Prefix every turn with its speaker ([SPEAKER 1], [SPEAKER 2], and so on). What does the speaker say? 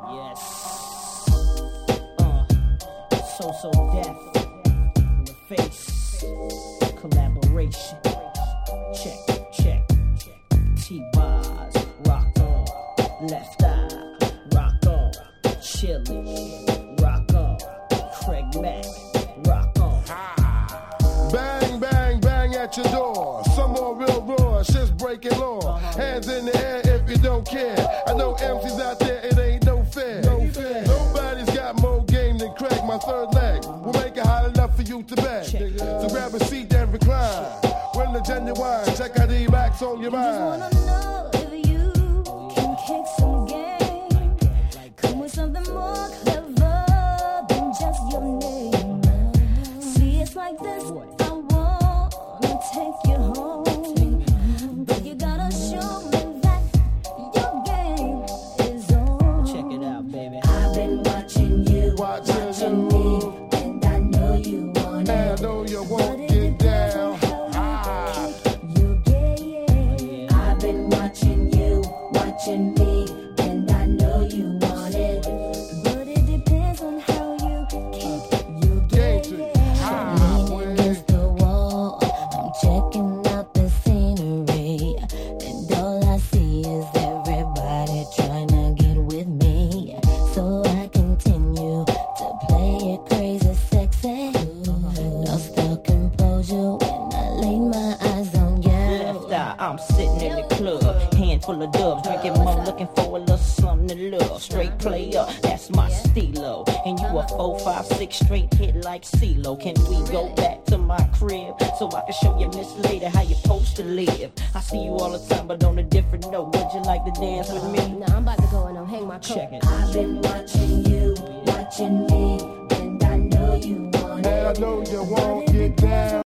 [SPEAKER 1] Yes. So death in the face. Collaboration. Check. T-Boz, rock on. Left eye, rock on. Chili, rock on. Craig Mack, rock on.
[SPEAKER 2] Bang, bang, bang at your door. Some more real raw, shit's breaking law. Hands in the air if you don't care. I know MCs out there, it ain't no fair. Nobody's got more game than Craig, my third leg. We'll make it hot enough for you to beg. So grab a seat and recline. When the genuine, check out the racks on your mind.
[SPEAKER 3] Just wanna know if you can kick some game. Come with something more clever than just your name. See, it's like this. I wanna take you home, but you gotta show me that your game is on.
[SPEAKER 1] Check it out, baby.
[SPEAKER 3] I've been watching you,
[SPEAKER 2] Watching
[SPEAKER 3] me, and I know you want
[SPEAKER 2] And I
[SPEAKER 3] it.
[SPEAKER 2] know you
[SPEAKER 3] But
[SPEAKER 2] won't
[SPEAKER 3] it
[SPEAKER 2] get
[SPEAKER 3] depends
[SPEAKER 2] down.
[SPEAKER 3] on how you get it. I've been watching you, watching me, and I know you want it. But it depends on how you kick your
[SPEAKER 2] Game
[SPEAKER 3] get
[SPEAKER 2] to
[SPEAKER 3] it.
[SPEAKER 2] Leaning
[SPEAKER 3] against the wall, I'm checking out the scenery, and all I see is everybody trying to get with me. So I continue to play it crazy sexy. Lost the composure when I laid my eyes on you.
[SPEAKER 1] Left eye, I'm sitting in the club. Handful of dubs, drinking more, looking for a little something to love. Straight player, that's my stilo. And you a 4, 5, 6 straight hit like CeeLo. Can we go back to my crib so I can show you Miss Lady how you supposed to live? I see you all the time, but on a different note. Would you like to dance with me?
[SPEAKER 3] Nah, I'm about to go and hang my coat.
[SPEAKER 1] Check it.
[SPEAKER 3] I've been watching you, watching me, and I know you want it.
[SPEAKER 2] And I know you won't get down.